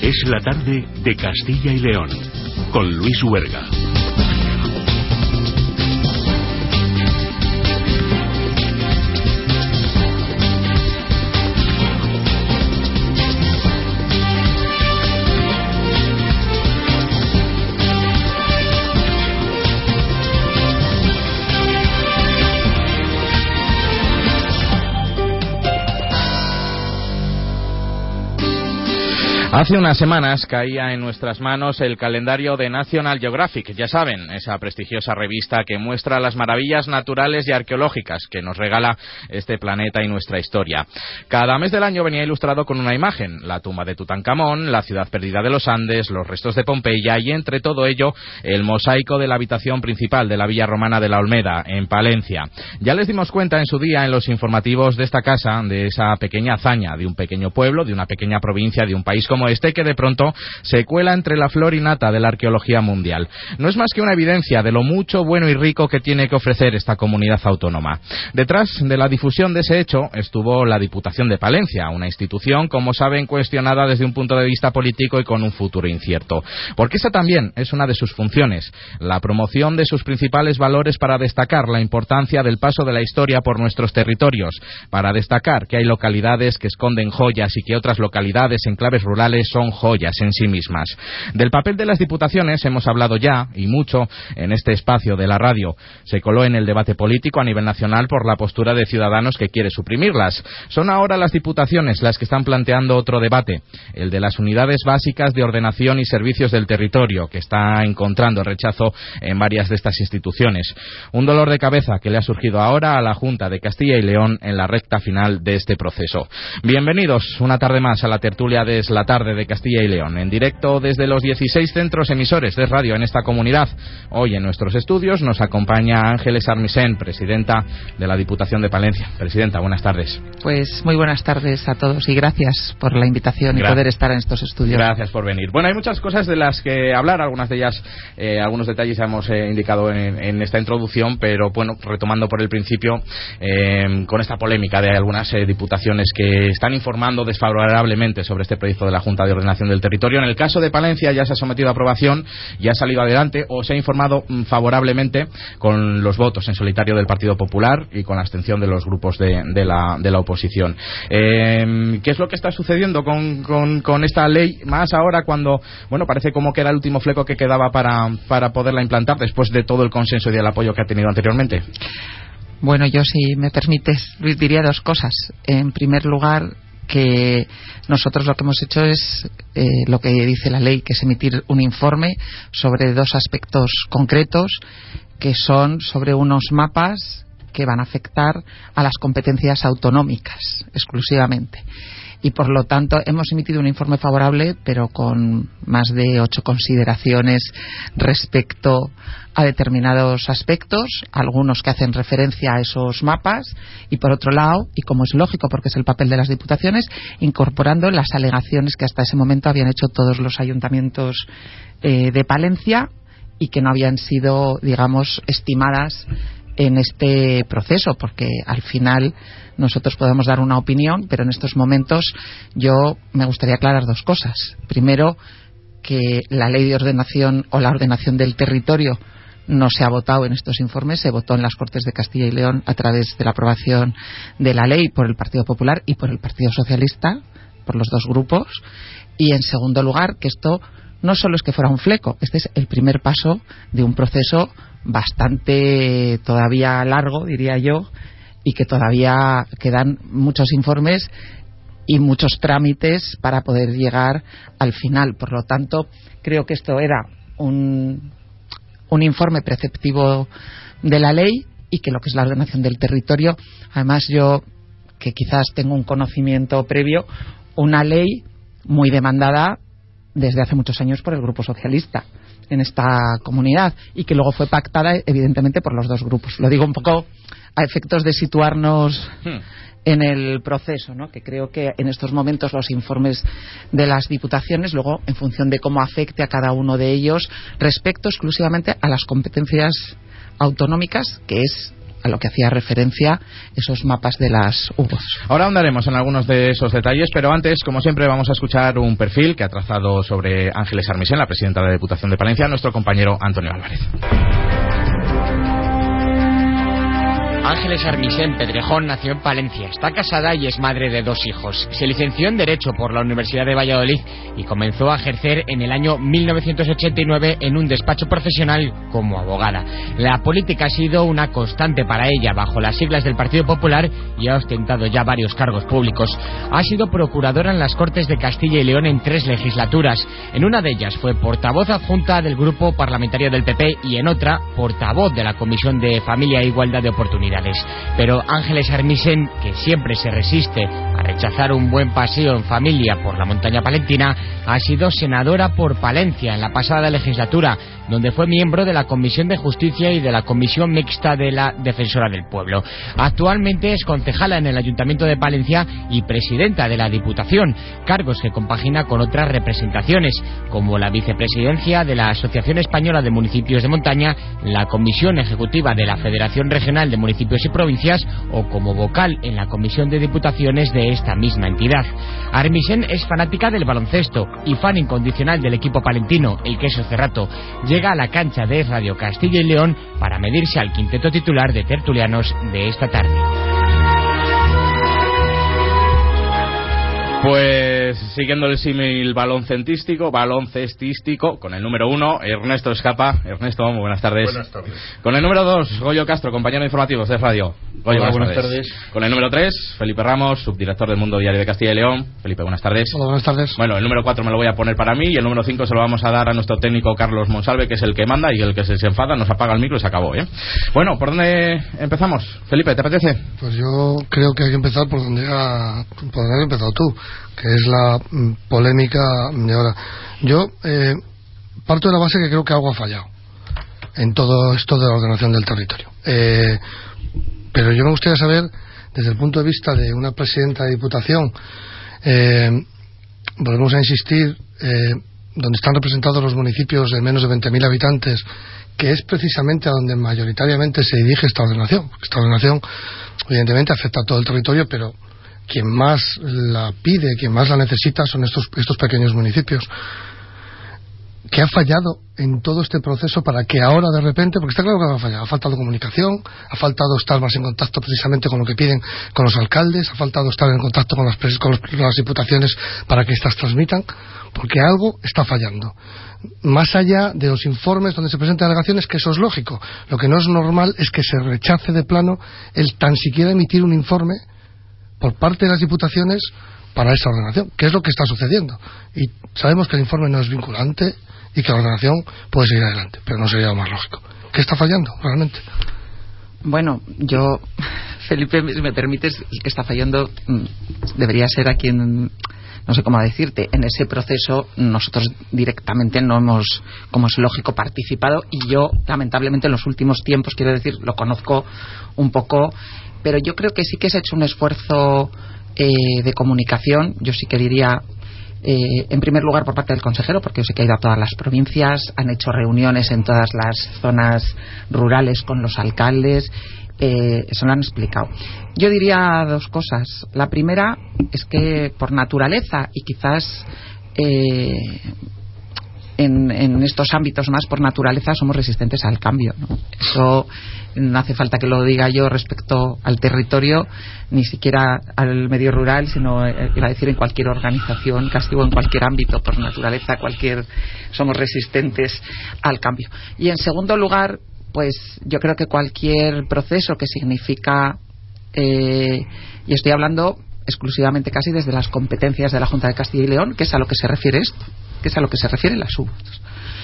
Es la tarde de Castilla y León, con Luis Huerga. Hace unas semanas caía en nuestras manos el calendario de National Geographic, ya saben, esa prestigiosa revista que muestra las maravillas naturales y arqueológicas que nos regala este planeta y nuestra historia. Cada mes del año venía ilustrado con una imagen: la tumba de Tutankamón, la ciudad perdida de los Andes, los restos de Pompeya y entre todo ello el mosaico de la habitación principal de la villa romana de la Olmeda, en Palencia. Ya les dimos cuenta en su día en los informativos de esta casa de esa pequeña hazaña de un pequeño pueblo, de una pequeña provincia, de un país como este, que de pronto se cuela entre la flor y nata de la arqueología mundial. No es más que una evidencia de lo mucho, bueno y rico que tiene que ofrecer esta comunidad autónoma. Detrás de la difusión de ese hecho estuvo la Diputación de Palencia, una institución, como saben, cuestionada desde un punto de vista político y con un futuro incierto. Porque esa también es una de sus funciones, la promoción de sus principales valores para destacar la importancia del paso de la historia por nuestros territorios, para destacar que hay localidades que esconden joyas y que otras localidades, enclaves rurales, son joyas en sí mismas. Del papel de las diputaciones hemos hablado ya, y mucho, en este espacio de la radio. Se coló en el debate político a nivel nacional por la postura de Ciudadanos, que quiere suprimirlas. Son ahora las diputaciones las que están planteando otro debate, el de las unidades básicas de ordenación y servicios del territorio, que está encontrando rechazo en varias de estas instituciones. Un dolor de cabeza que le ha surgido ahora a la Junta de Castilla y León en la recta final de este proceso. Bienvenidos una tarde más a la tertulia de Es la Tarde de Castilla y León, en directo desde los 16 centros emisores de radio en esta comunidad. Hoy en nuestros estudios nos acompaña Ángeles Armisen, presidenta de la Diputación de Palencia. Presidenta, buenas tardes. Pues muy buenas tardes a todos y gracias por la invitación y poder estar en estos estudios. Gracias por venir. Bueno, hay muchas cosas de las que hablar, algunas de ellas, algunos detalles ya hemos indicado en esta introducción, pero bueno, retomando por el principio, con esta polémica de algunas diputaciones que están informando desfavorablemente sobre este proyecto de la Junta de Ordenación del Territorio. En el caso de Palencia ya se ha sometido a aprobación, ya ha salido adelante o se ha informado favorablemente con los votos en solitario del Partido Popular y con la abstención de los grupos de la oposición. ¿Qué es lo que está sucediendo con esta ley? Más ahora cuando, bueno, parece como que era el último fleco que quedaba para poderla implantar después de todo el consenso y el apoyo que ha tenido anteriormente. Bueno, yo, si me permites, Luis, diría dos cosas. En primer lugar, que nosotros lo que hemos hecho es lo que dice la ley, que es emitir un informe sobre dos aspectos concretos, que son sobre unos mapas que van a afectar a las competencias autonómicas exclusivamente. Y por lo tanto hemos emitido un informe favorable, pero con más de 8 consideraciones respecto a determinados aspectos, algunos que hacen referencia a esos mapas, y por otro lado, y como es lógico porque es el papel de las diputaciones, incorporando las alegaciones que hasta ese momento habían hecho todos los ayuntamientos de Palencia y que no habían sido, digamos, estimadas en este proceso, porque al final nosotros podemos dar una opinión, pero en estos momentos yo me gustaría aclarar dos cosas. Primero, que la ley de ordenación o la ordenación del territorio no se ha votado en estos informes, se votó en las Cortes de Castilla y León a través de la aprobación de la ley por el Partido Popular y por el Partido Socialista, por los dos grupos. Y en segundo lugar, que esto no solo es que fuera un fleco, este es el primer paso de un proceso bastante todavía largo, diría yo, y que todavía quedan muchos informes y muchos trámites para poder llegar al final. Por lo tanto, creo que esto era un informe preceptivo de la ley, y que lo que es la ordenación del territorio, además yo, que quizás tengo un conocimiento previo, una ley muy demandada desde hace muchos años por el Grupo Socialista en esta comunidad, y que luego fue pactada evidentemente por los dos grupos. Lo digo un poco a efectos de situarnos en el proceso, ¿no? Que creo que en estos momentos los informes de las diputaciones, luego en función de cómo afecte a cada uno de ellos respecto exclusivamente a las competencias autonómicas, que es a lo que hacía referencia esos mapas de las UVOs. Ahora ahondaremos en algunos de esos detalles, pero antes, como siempre, vamos a escuchar un perfil que ha trazado sobre Ángeles Armisen, la presidenta de la Diputación de Palencia, nuestro compañero Antonio Álvarez. Ángeles Armisen Pedrejón nació en Palencia, está casada y es madre de 2 hijos. Se licenció en Derecho por la Universidad de Valladolid y comenzó a ejercer en el año 1989 en un despacho profesional como abogada. La política ha sido una constante para ella bajo las siglas del Partido Popular y ha ostentado ya varios cargos públicos. Ha sido procuradora en las Cortes de Castilla y León en 3 legislaturas. En una de ellas fue portavoz adjunta del Grupo Parlamentario del PP y en otra portavoz de la Comisión de Familia e Igualdad de Oportunidades. Pero Ángeles Armisen, que siempre se resiste a rechazar un buen paseo en familia por la montaña palentina, ha sido senadora por Palencia en la pasada legislatura, donde fue miembro de la Comisión de Justicia y de la Comisión Mixta de la Defensora del Pueblo. Actualmente es concejala en el Ayuntamiento de Palencia y presidenta de la Diputación, cargos que compagina con otras representaciones, como la vicepresidencia de la Asociación Española de Municipios de Montaña, la Comisión Ejecutiva de la Federación Regional de Municipios y Provincias o como vocal en la Comisión de Diputaciones de esta misma entidad. Armisen es fanática del baloncesto y fan incondicional del equipo palentino, el Queso Cerrato. Llega a la cancha de Radio Castilla y León para medirse al quinteto titular de tertulianos de esta tarde. Pues siguiendo el símil baloncestístico, con el número 1, Ernesto Escapa. Ernesto, muy buenas tardes. Buenas tardes. Con el número 2, Goyo Castro, compañero de informativos de Radio. Goyo, hola, buenas tardes. Con el número 3, Felipe Ramos, subdirector del Mundo Diario de Castilla y León. Felipe, buenas tardes. Hola, buenas tardes. Bueno, el número 4 me lo voy a poner para mí y el número 5 se lo vamos a dar a nuestro técnico Carlos Monsalve, que es el que manda y el que se enfada, nos apaga el micro y se acabó, ¿eh? Bueno, ¿por dónde empezamos? Felipe, ¿te apetece? Pues yo creo que hay que empezar por donde has empezado tú, que es la polémica de ahora. Yo parto de la base que creo que algo ha fallado en todo esto de la ordenación del territorio. Pero yo me gustaría saber, desde el punto de vista de una presidenta de Diputación, volvemos a insistir, donde están representados los municipios de menos de 20.000 habitantes, que es precisamente a donde mayoritariamente se dirige esta ordenación. Esta ordenación, evidentemente, afecta a todo el territorio, pero quien más la pide, quien más la necesita son estos pequeños municipios. ¿Qué ha fallado en todo este proceso para que ahora de repente, porque está claro que ha fallado, ha faltado comunicación, ha faltado estar más en contacto precisamente con lo que piden con los alcaldes, ha faltado estar en contacto con las diputaciones para que éstas transmitan, porque algo está fallando. Más allá de los informes donde se presentan alegaciones, que eso es lógico, lo que no es normal es que se rechace de plano el tan siquiera emitir un informe por parte de las diputaciones para esa ordenación, que es lo que está sucediendo. Y sabemos que el informe no es vinculante y que la ordenación puede seguir adelante, pero no sería lo más lógico. ¿Qué está fallando realmente? Bueno, yo, Felipe, me permites, el que está fallando debería ser a quien, no sé cómo decirte, en ese proceso nosotros directamente no hemos, como es lógico, participado, y yo lamentablemente en los últimos tiempos, quiero decir, lo conozco un poco, pero yo creo que sí que se ha hecho un esfuerzo de comunicación. Yo sí que diría, en primer lugar por parte del consejero, porque yo sé que ha ido a todas las provincias, han hecho reuniones en todas las zonas rurales con los alcaldes, eso lo han explicado. Yo diría 2 cosas. La primera es que por naturaleza, y quizás en estos ámbitos más por naturaleza, somos resistentes al cambio, ¿no? Eso no hace falta que lo diga yo respecto al territorio, ni siquiera al medio rural, sino iba a decir en cualquier organización, casi o en cualquier ámbito, por naturaleza somos resistentes al cambio. Y en segundo lugar, pues yo creo que cualquier proceso que significa, y estoy hablando exclusivamente casi desde las competencias de la Junta de Castilla y León, que es a lo que se refiere esto, que es a lo que se refieren las UVOs,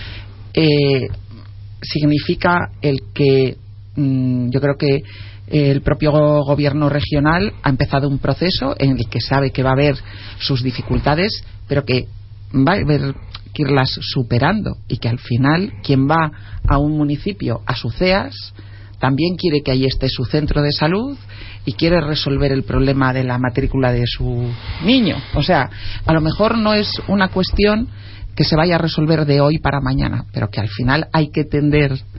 significa el que yo creo que el propio gobierno regional ha empezado un proceso en el que sabe que va a haber sus dificultades, pero que va a haber que irlas superando, y que al final quien va a un municipio, a su CEAS, también quiere que ahí esté su centro de salud y quiere resolver el problema de la matrícula de su niño. O sea, a lo mejor no es una cuestión que se vaya a resolver de hoy para mañana, pero que al final hay que tender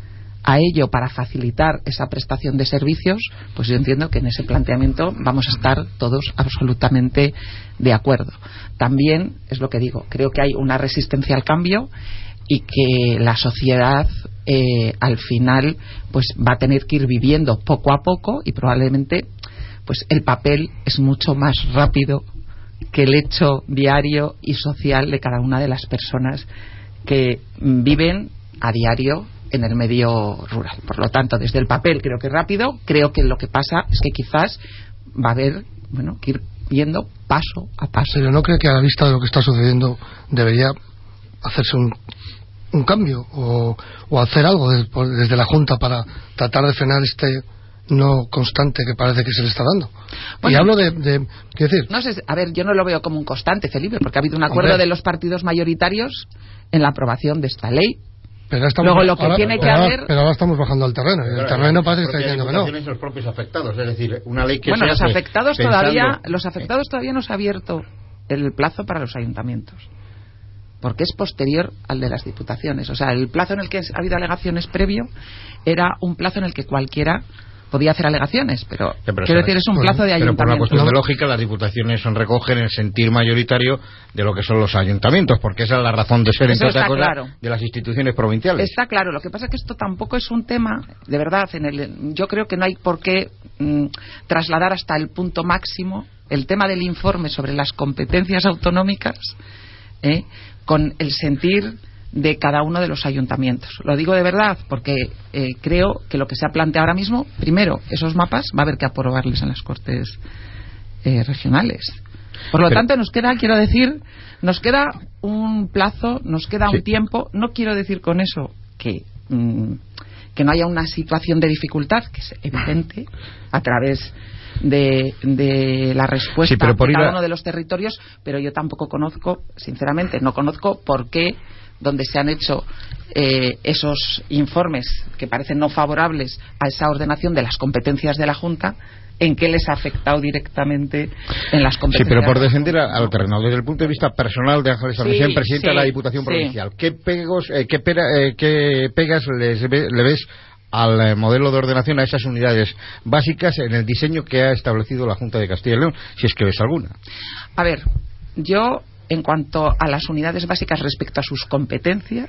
a ello para facilitar esa prestación de servicios, pues yo entiendo que en ese planteamiento vamos a estar todos absolutamente de acuerdo. También, es lo que digo, creo que hay una resistencia al cambio y que la sociedad al final pues va a tener que ir viviendo poco a poco, y probablemente pues el papel es mucho más rápido que el hecho diario y social de cada una de las personas que viven a diario en el medio rural. Por lo tanto, desde el papel creo que es rápido. Creo que lo que pasa es que quizás va a haber que ir viendo paso a paso. Pero ¿no cree que a la vista de lo que está sucediendo debería hacerse un cambio o hacer algo desde la Junta para tratar de frenar este no constante que parece que se le está dando? Bueno, y hablo quiero decir, no sé, a ver, yo no lo veo como un constante, Felipe, porque ha habido un acuerdo de los partidos mayoritarios en la aprobación de esta ley. Pero luego lo que tiene que haber... Pero ahora estamos bajando al terreno, y el terreno parece que está diciendo que no. Los propios afectados, es decir, una ley que bueno, los afectados todavía no se ha abierto el plazo para los ayuntamientos, porque es posterior al de las diputaciones. O sea, el plazo en el que ha habido alegaciones previo era un plazo en el que cualquiera podía hacer alegaciones, pero quiero decir, es un plazo de ayuntamientos. Pero por una cuestión de lógica, las diputaciones recogen el sentir mayoritario de lo que son los ayuntamientos, porque esa es la razón de ser, entre otras cosas, de las instituciones provinciales. Está claro. Lo que pasa es que esto tampoco es un tema, de verdad, yo creo que no hay por qué trasladar hasta el punto máximo el tema del informe sobre las competencias autonómicas con el sentir de cada uno de los ayuntamientos. Lo digo de verdad porque creo que lo que se ha planteado ahora mismo, primero, esos mapas va a haber que aprobarles en las Cortes regionales. Por lo tanto, nos queda un plazo, nos queda un tiempo. No quiero decir con eso que no haya una situación de dificultad, que es evidente a través de la respuesta de cada uno de los territorios, pero yo tampoco conozco, sinceramente, no conozco por qué, donde se han hecho esos informes que parecen no favorables a esa ordenación de las competencias de la Junta, en qué les ha afectado directamente en las competencias. Sí, pero por defender al terreno, desde el punto de vista personal de Ángeles Almacén, presidente de la Diputación Provincial, ¿qué pegas le ves al modelo de ordenación, a esas unidades básicas en el diseño que ha establecido la Junta de Castilla y León, si es que ves alguna? A ver, yo, en cuanto a las unidades básicas respecto a sus competencias,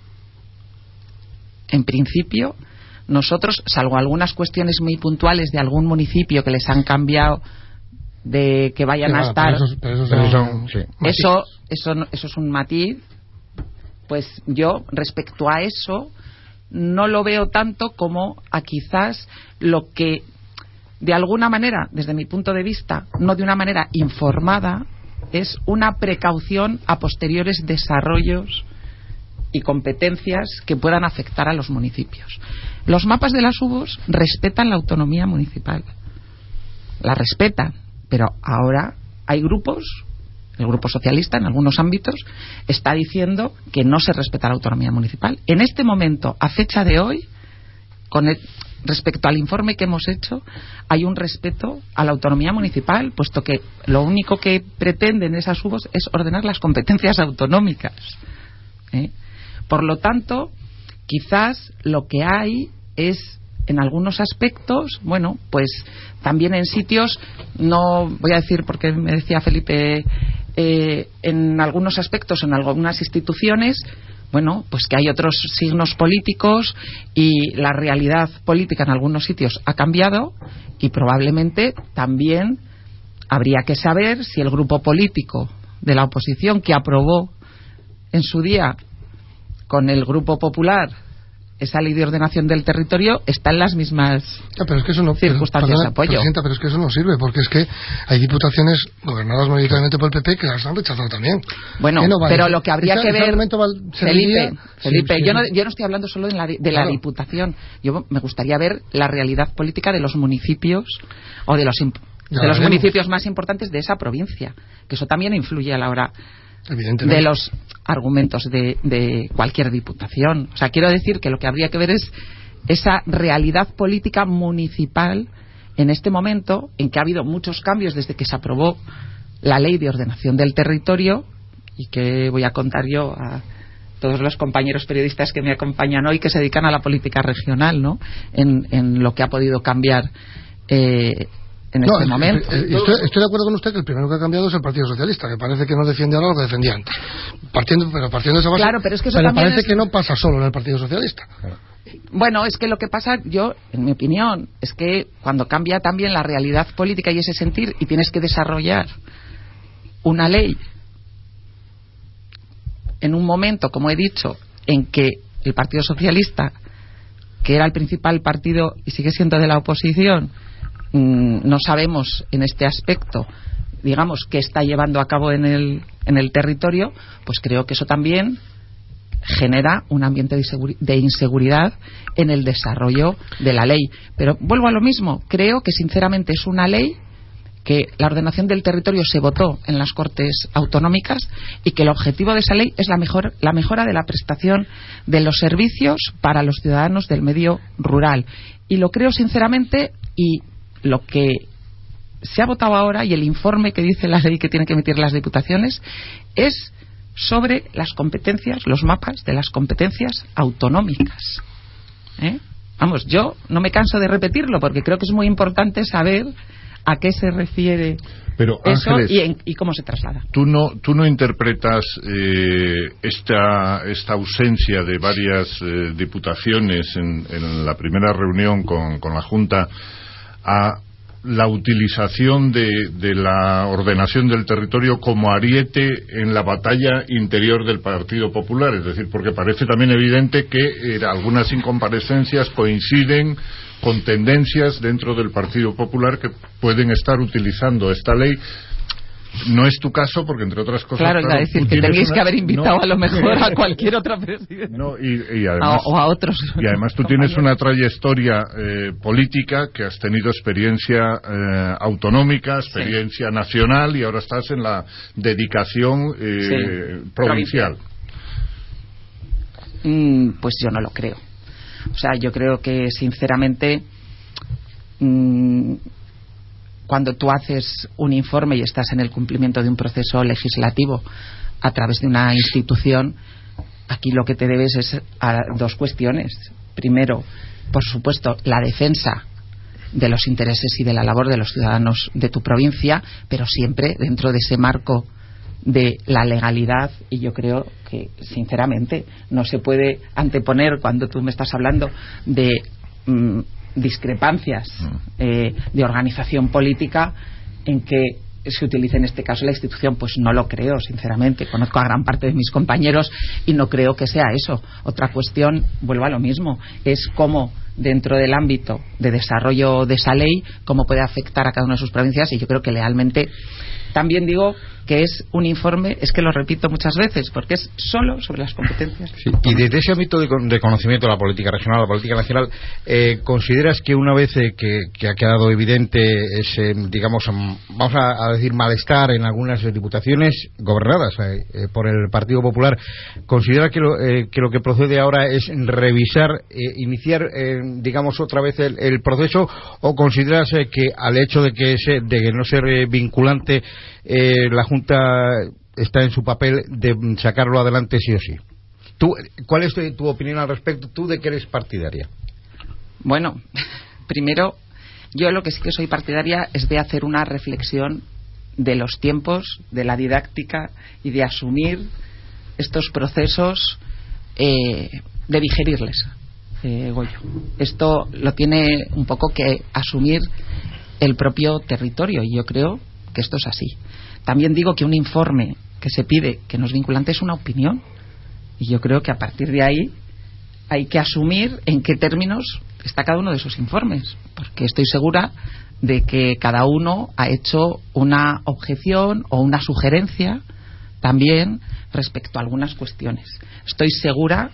en principio, nosotros, salvo algunas cuestiones muy puntuales de algún municipio que les han cambiado de que vayan a estar, eso es un matiz, pues yo, respecto a eso, no lo veo tanto como a quizás lo que, de alguna manera, desde mi punto de vista, no de una manera informada, es una precaución a posteriores desarrollos y competencias que puedan afectar a los municipios. Los mapas de las UBOs respetan la autonomía municipal, la respetan, pero ahora hay grupos, el Grupo Socialista en algunos ámbitos está diciendo que no se respeta la autonomía municipal. En este momento, a fecha de hoy, respecto al informe que hemos hecho, hay un respeto a la autonomía municipal, puesto que lo único que pretenden esas UBOs es ordenar las competencias autonómicas. Por lo tanto, quizás lo que hay es, en algunos aspectos, bueno, pues también en sitios, no voy a decir porque me decía Felipe, en algunos aspectos, en algunas instituciones, bueno, pues que hay otros signos políticos y la realidad política en algunos sitios ha cambiado, y probablemente también habría que saber si el grupo político de la oposición que aprobó en su día con el Grupo Popular esa ley de ordenación del territorio está en las mismas pero es que eso no, circunstancias de apoyo. Pero es que eso no sirve, porque es que hay diputaciones gobernadas mayoritariamente por el PP que las han rechazado también. Bueno, pero lo que habría que ver, Felipe, yo no estoy hablando solo de la Diputación. Yo me gustaría ver la realidad política de los municipios o de los municipios más importantes de esa provincia, que eso también influye a la hora de los argumentos de cualquier diputación. O sea, quiero decir que lo que habría que ver es esa realidad política municipal en este momento, en que ha habido muchos cambios desde que se aprobó la ley de ordenación del territorio, y que voy a contar yo todos los compañeros periodistas que me acompañan hoy, que se dedican a la política regional, ¿no? En lo que ha podido cambiar en este momento. Estoy de acuerdo con usted que el primero que ha cambiado es el Partido Socialista, que parece que no defiende ahora lo que defendía antes. Partiendo de esa base, claro, pero es que eso parece que no pasa solo en el Partido Socialista. Bueno, es que lo que pasa, en mi opinión, es que cuando cambia también la realidad política y ese sentir, y tienes que desarrollar una ley en un momento, como he dicho, en que el Partido Socialista, que era el principal partido y sigue siendo de la oposición, no sabemos en este aspecto, digamos, qué está llevando a cabo en el territorio, pues creo que eso también genera un ambiente de inseguridad en el desarrollo de la ley. Pero vuelvo a lo mismo, creo que sinceramente es una ley que la ordenación del territorio se votó en las Cortes Autonómicas y que el objetivo de esa ley es la mejora de la prestación de los servicios para los ciudadanos del medio rural. Y lo creo sinceramente, y lo que se ha votado ahora y el informe que dice la ley que tienen que emitir las diputaciones es sobre las competencias, los mapas de las competencias autonómicas. Vamos, yo no me canso de repetirlo porque creo que es muy importante saber a qué se refiere. Pero, eso, Ángeles, y cómo se traslada. ¿Tú no interpretas esta ausencia de varias diputaciones en la primera reunión con la Junta a la utilización de la ordenación del territorio como ariete en la batalla interior del Partido Popular? Es decir, porque parece también evidente que algunas incomparecencias coinciden con tendencias dentro del Partido Popular que pueden estar utilizando esta ley. No es tu caso, porque entre otras cosas... Claro, iba a decir que tendríais que haber invitado a lo mejor a cualquier otro presidente. Y además, o a otros. Y además tú tienes una trayectoria política, que has tenido experiencia autonómica, experiencia nacional, y ahora estás en la dedicación provincial. Pues yo no lo creo. O sea, yo creo que sinceramente cuando tú haces un informe y estás en el cumplimiento de un proceso legislativo a través de una institución, aquí lo que te debes es a dos cuestiones. Primero, por supuesto, la defensa de los intereses y de la labor de los ciudadanos de tu provincia, pero siempre dentro de ese marco de la legalidad. Y yo creo que sinceramente no se puede anteponer, cuando tú me estás hablando de discrepancias de organización política, en que se utilice en este caso la institución. Pues no lo creo, sinceramente. Conozco a gran parte de mis compañeros y no creo que sea eso. Otra cuestión, vuelvo a lo mismo, es cómo dentro del ámbito de desarrollo de esa ley, cómo puede afectar a cada una de sus provincias. Y yo creo que lealmente también digo que es un informe, es que lo repito muchas veces, porque es solo sobre las competencias. Sí, y desde ese ámbito de conocimiento de la política regional, la política nacional, ¿consideras que una vez que ha quedado evidente ese, digamos, vamos a decir, malestar en algunas diputaciones gobernadas por el Partido Popular, considera que lo que procede ahora es revisar, iniciar, digamos, otra vez el proceso, o consideras que al hecho de que no ser vinculante, la Junta está en su papel de sacarlo adelante sí o sí? ¿Cuál es tu opinión al respecto? ¿Tú de qué eres partidaria? Bueno, primero, yo lo que sí que soy partidaria es de hacer una reflexión de los tiempos, de la didáctica y de asumir estos procesos, de digerirles, Goyo. Esto lo tiene un poco que asumir el propio territorio, y yo creo que esto es así. También digo que un informe que se pide, que no es vinculante, es una opinión, y yo creo que a partir de ahí hay que asumir en qué términos está cada uno de esos informes, porque estoy segura de que cada uno ha hecho una objeción o una sugerencia también respecto a algunas cuestiones. Estoy segura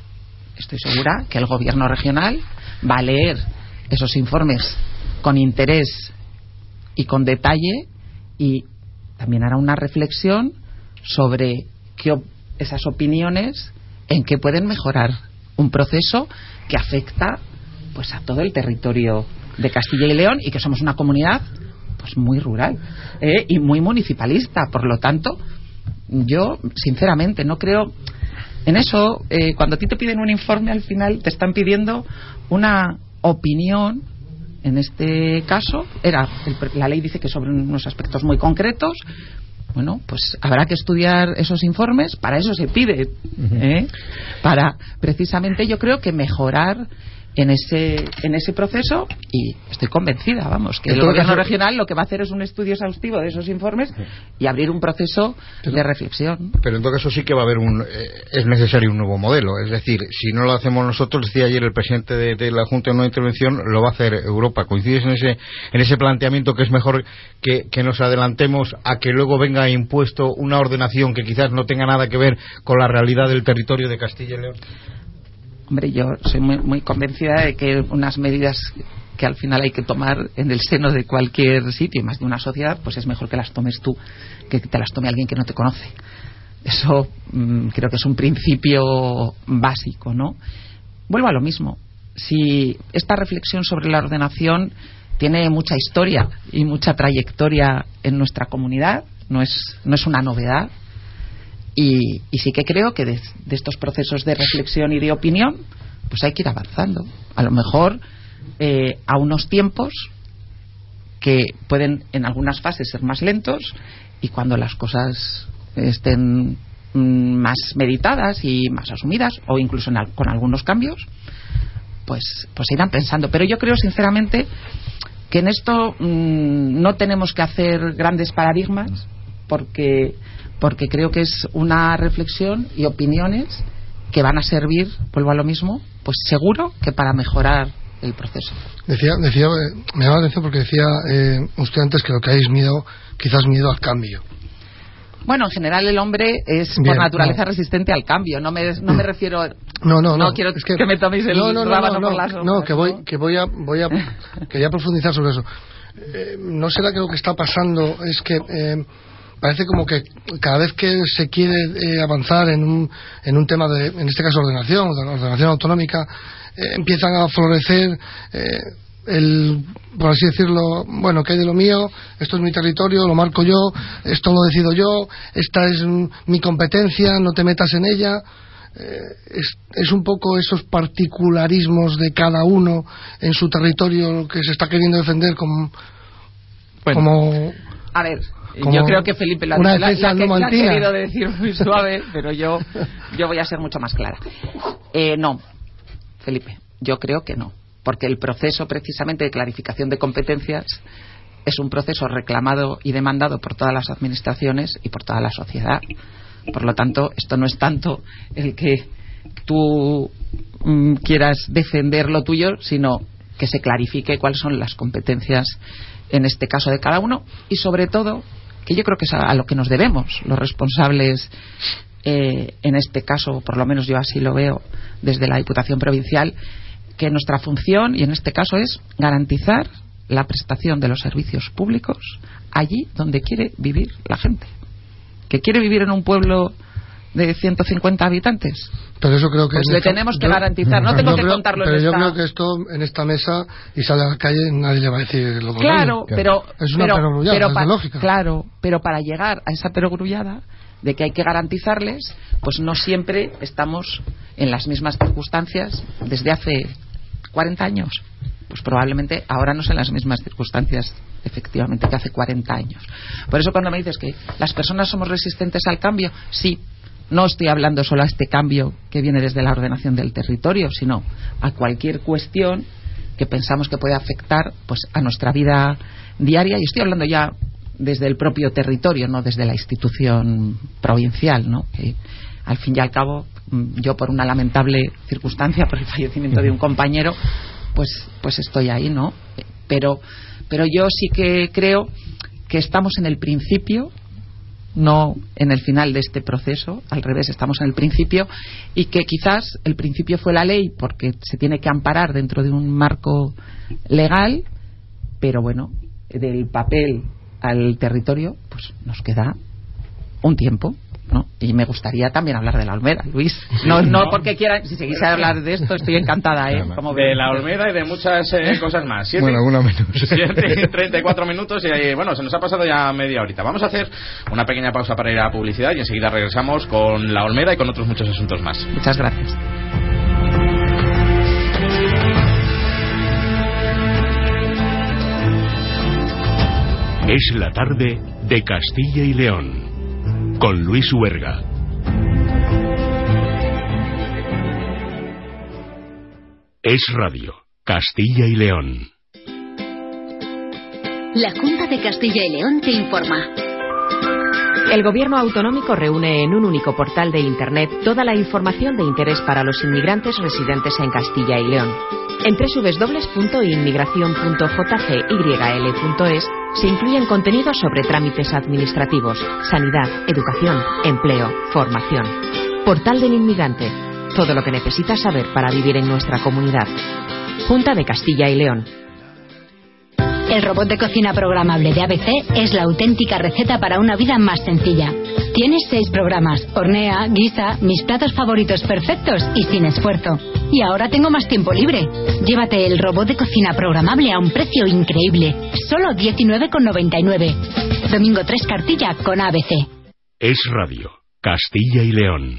que el gobierno regional va a leer esos informes con interés y con detalle, y también hará una reflexión sobre esas opiniones, en qué pueden mejorar un proceso que afecta pues a todo el territorio de Castilla y León, y que somos una comunidad pues muy rural y muy municipalista. Por lo tanto, yo sinceramente no creo En eso, cuando a ti te piden un informe, al final te están pidiendo una opinión. En este caso, la ley dice que sobre unos aspectos muy concretos. Bueno, pues habrá que estudiar esos informes, para eso se pide, para precisamente, yo creo, que mejorar en ese proceso, y estoy convencida, vamos, que el gobierno regional lo que va a hacer es un estudio exhaustivo de esos informes y abrir un proceso de reflexión. Pero en todo caso sí que va a haber es necesario un nuevo modelo, es decir, si no lo hacemos nosotros, decía ayer el presidente de la Junta en una intervención, lo va a hacer Europa. ¿Coincides en ese planteamiento, que es mejor que nos adelantemos a que luego venga impuesto una ordenación que quizás no tenga nada que ver con la realidad del territorio de Castilla y León? Hombre, yo soy muy, muy convencida de que unas medidas que al final hay que tomar en el seno de cualquier sitio y más de una sociedad, pues es mejor que las tomes tú que te las tome alguien que no te conoce. Eso creo que es un principio básico, ¿no? Vuelvo a lo mismo. Si esta reflexión sobre la ordenación tiene mucha historia y mucha trayectoria en nuestra comunidad, no es una novedad. Y sí que creo que de estos procesos de reflexión y de opinión, pues hay que ir avanzando. A lo mejor a unos tiempos que pueden en algunas fases ser más lentos, y cuando las cosas estén más meditadas y más asumidas, o incluso con algunos cambios, pues irán pensando. Pero yo creo sinceramente que en esto no tenemos que hacer grandes paradigmas, porque creo que es una reflexión y opiniones que van a servir, vuelvo a lo mismo, pues seguro que para mejorar el proceso. Decía, me llama la atención porque decía usted antes que lo que hay es quizás miedo al cambio. Bueno, en general el hombre es por naturaleza resistente al cambio. No me refiero. No quiero que me toméis el rábano por las hojas. No, quería profundizar sobre eso. ¿No será que lo que está pasando es que parece como que cada vez que se quiere avanzar en un tema en este caso ordenación autonómica, empiezan a florecer por así decirlo, bueno, que hay de lo mío, esto es mi territorio, lo marco yo, esto lo decido yo, esta es mi competencia, no te metas en ella. Es un poco esos particularismos de cada uno en su territorio lo que se está queriendo defender como a ver, yo creo que Felipe lo ha querido decir muy suave, pero yo voy a ser mucho más clara. No, Felipe, yo creo que no, porque el proceso precisamente de clarificación de competencias es un proceso reclamado y demandado por todas las administraciones y por toda la sociedad. Por lo tanto, esto no es tanto el que tú quieras defender lo tuyo, sino que se clarifique cuáles son las competencias en este caso de cada uno, y sobre todo, que yo creo que es a lo que nos debemos los responsables, en este caso, por lo menos yo así lo veo desde la Diputación Provincial, que nuestra función, y en este caso, es garantizar la prestación de los servicios públicos allí donde quiere vivir la gente. ¿Que quiere vivir en un pueblo de 150 habitantes? Pero eso creo que pues le tenemos que garantizar. No tengo que contarlo pero yo creo que esto en esta mesa y sale a la calle nadie le va a decir lo Claro, contrario. pero es una perogrullada, es de lógica. Claro, pero para llegar a esa perogrullada de que hay que garantizarles, pues no siempre estamos en las mismas circunstancias desde hace 40 años. Pues probablemente ahora no son las mismas circunstancias efectivamente que hace 40 años. Por eso cuando me dices que las personas somos resistentes al cambio, sí, no estoy hablando solo a este cambio que viene desde la ordenación del territorio, sino a cualquier cuestión que pensamos que puede afectar pues a nuestra vida diaria, y estoy hablando ya desde el propio territorio, no desde la institución provincial, ¿no? Que al fin y al cabo, yo por una lamentable circunstancia, por el fallecimiento de un compañero, pues estoy ahí, ¿no? Pero yo sí que creo que estamos en el principio, no en el final de este proceso, al revés, estamos en el principio, y que quizás el principio fue la ley porque se tiene que amparar dentro de un marco legal, pero bueno, del papel al territorio pues nos queda un tiempo, ¿no? Y me gustaría también hablar de la Olmeda, Luis. No porque quieran, si seguís a hablar de esto, estoy encantada, Como de la Olmeda y de muchas cosas más. Bueno, alguna menos. 7:34 minutos y bueno, se nos ha pasado ya media horita. Vamos a hacer una pequeña pausa para ir a publicidad y enseguida regresamos con la Olmeda y con otros muchos asuntos más. Muchas gracias. Es la tarde de Castilla y León, con Luis Huerga. Es Radio, Castilla y León. La Junta de Castilla y León te informa. El Gobierno autonómico reúne en un único portal de Internet toda la información de interés para los inmigrantes residentes en Castilla y León. En www.inmigración.jgyl.es se incluyen contenidos sobre trámites administrativos, sanidad, educación, empleo, formación. Portal del Inmigrante. Todo lo que necesitas saber para vivir en nuestra comunidad. Junta de Castilla y León. El robot de cocina programable de ABC es la auténtica receta para una vida más sencilla. Tienes 6 programas: hornea, guisa, mis platos favoritos perfectos y sin esfuerzo. Y ahora tengo más tiempo libre. Llévate el robot de cocina programable a un precio increíble. Solo 19,99. Domingo 3 cartilla con ABC. Es Radio, Castilla y León.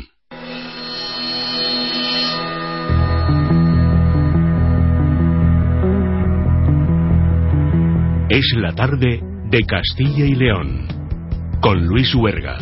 Es la tarde de Castilla y León, con Luis Huerga.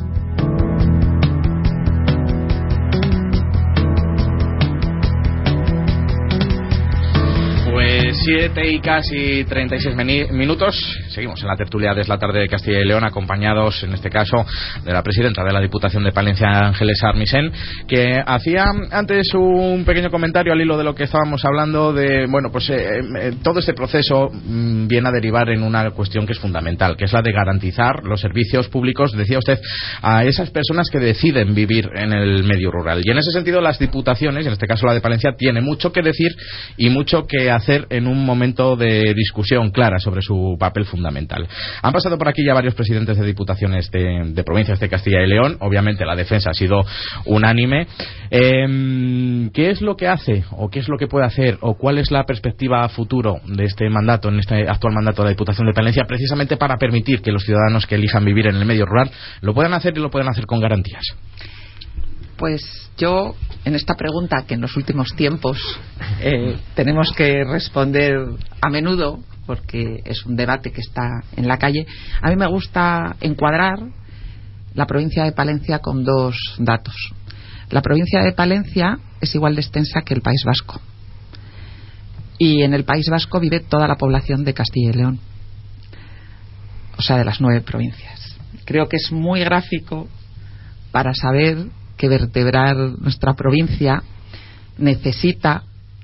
Pues 7 y casi 36 minutos. Seguimos en la tertulia de la tarde de Castilla y León, acompañados en este caso de la presidenta de la Diputación de Palencia, Ángeles Armisen, que hacía antes un pequeño comentario al hilo de lo que estábamos hablando de, bueno, pues todo este proceso viene a derivar en una cuestión que es fundamental, que es la de garantizar los servicios públicos, decía usted, a esas personas que deciden vivir en el medio rural. Y en ese sentido las diputaciones, en este caso la de Palencia, tiene mucho que decir y mucho que hacer en un momento de discusión clara sobre su papel fundamental. Han pasado por aquí ya varios presidentes de diputaciones de provincias de Castilla y León. Obviamente la defensa ha sido unánime. ¿Qué es lo que hace o qué es lo que puede hacer o cuál es la perspectiva a futuro de este mandato, en este actual mandato de la Diputación de Palencia, precisamente para permitir que los ciudadanos que elijan vivir en el medio rural lo puedan hacer y lo puedan hacer con garantías? Pues yo, en esta pregunta que en los últimos tiempos tenemos que responder a menudo, porque es un debate que está en la calle, a mí me gusta encuadrar la provincia de Palencia con 2 datos. La provincia de Palencia es igual de extensa que el País Vasco. Y en el País Vasco vive toda la población de Castilla y León. O sea, de las 9 provincias. Creo que es muy gráfico para saber que vertebrar nuestra provincia necesita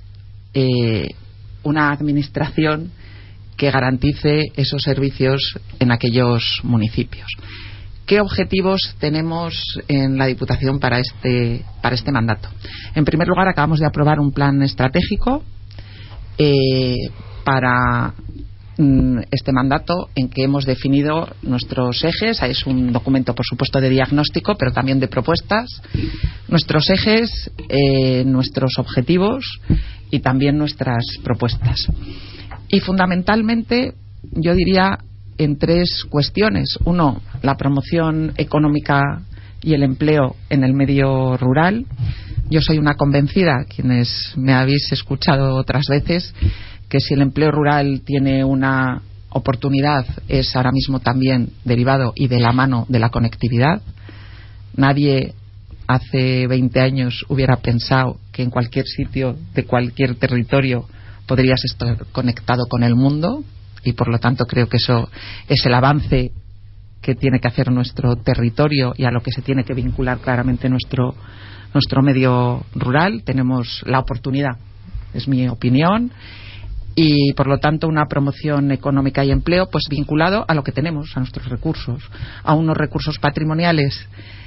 una administración que garantice esos servicios en aquellos municipios. ¿Qué objetivos tenemos en la Diputación para este mandato? En primer lugar, acabamos de aprobar un plan estratégico para este mandato, en que hemos definido nuestros ejes. Es un documento, por supuesto, de diagnóstico, pero también de propuestas. Nuestros ejes, nuestros objetivos y también nuestras propuestas. Y fundamentalmente, yo diría, en 3 cuestiones. 1, la promoción económica y el empleo en el medio rural. Yo soy una convencida, quienes me habéis escuchado otras veces, que si el empleo rural tiene una oportunidad es ahora mismo también derivado y de la mano de la conectividad. Nadie hace 20 años hubiera pensado que en cualquier sitio de cualquier territorio podrías estar conectado con el mundo, y por lo tanto creo que eso es el avance que tiene que hacer nuestro territorio y a lo que se tiene que vincular claramente nuestro medio rural. Tenemos la oportunidad, es mi opinión, y por lo tanto una promoción económica y empleo pues vinculado a lo que tenemos, a nuestros recursos, a unos recursos patrimoniales,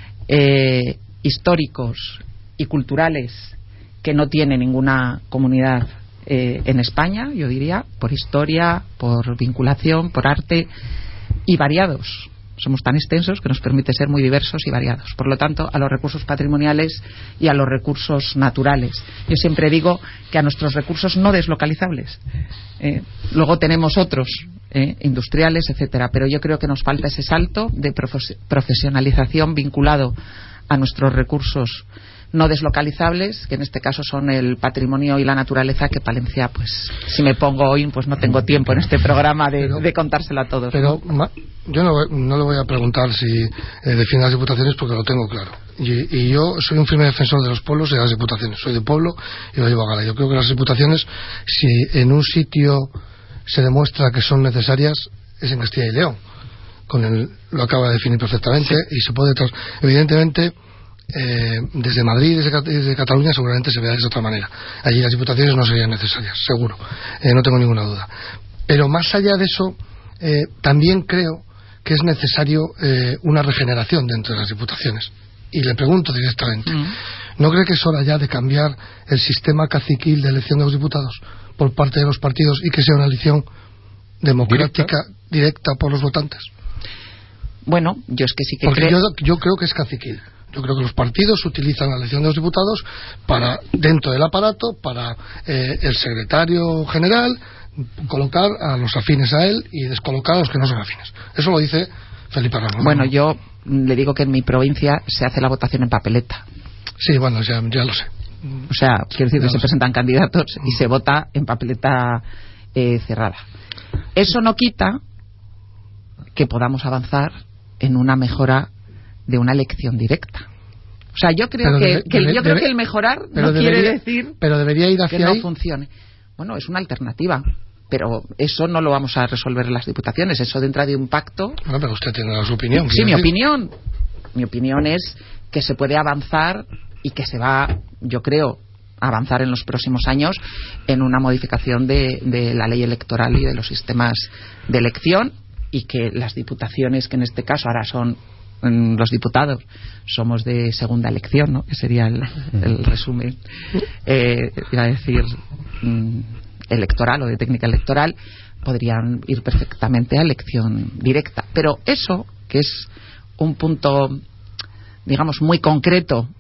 históricos y culturales que no tiene ninguna comunidad en España, yo diría, por historia, por vinculación, por arte, y variados, somos tan extensos que nos permite ser muy diversos y variados. Por lo tanto, a los recursos patrimoniales y a los recursos naturales. Yo siempre digo que a nuestros recursos no deslocalizables. Luego tenemos otros, industriales, etcétera, pero yo creo que nos falta ese salto de profesionalización vinculado a nuestros recursos no deslocalizables, que en este caso son el patrimonio y la naturaleza, que Palencia, pues si me pongo hoy, pues no tengo tiempo en este programa de contárselo a todos. Pero yo no le voy a preguntar si defiende las diputaciones, porque lo tengo claro. Y yo soy un firme defensor de los pueblos y de las diputaciones. Soy de pueblo y lo llevo a gala. Yo creo que las diputaciones, si en un sitio se demuestra que son necesarias, es en Castilla y León. Lo acaba de definir perfectamente, sí. Y se puede evidentemente desde Madrid, desde Cataluña, seguramente se vea de otra manera. Allí las diputaciones no serían necesarias, seguro, no tengo ninguna duda. Pero más allá de eso, también creo que es necesario una regeneración dentro de las diputaciones. Y le pregunto directamente, ¿no cree que es hora ya de cambiar el sistema caciquil de elección de los diputados por parte de los partidos y que sea una elección democrática, directa por los votantes? Bueno, yo es que sí que porque yo creo que es caciquil. Yo creo que los partidos utilizan la elección de los diputados para, dentro del aparato, para el secretario general, colocar a los afines a él y descolocar a los que no son afines. Eso lo dice Felipe Ramos. Bueno, yo le digo que en mi provincia se hace la votación en papeleta. Sí, bueno, ya lo sé. O sea, quiero decir que se presentan candidatos y se vota en papeleta cerrada. Eso no quita que podamos avanzar en una mejora de una elección directa. O sea, yo creo que el mejorar no quiere decir que no funcione. Bueno, es una alternativa, pero eso no lo vamos a resolver en las diputaciones. Eso dentro de un pacto. Bueno, pero usted tiene su opinión. Sí, mi opinión es que se puede avanzar y que se va, yo creo, a avanzar en los próximos años en una modificación de la ley electoral y de los sistemas de elección, y que las diputaciones, que en este caso ahora son los diputados, somos de segunda elección, ¿no? Que sería el resumen, iba a decir electoral o de técnica electoral, podrían ir perfectamente a elección directa. Pero eso, que es un punto, digamos, muy concreto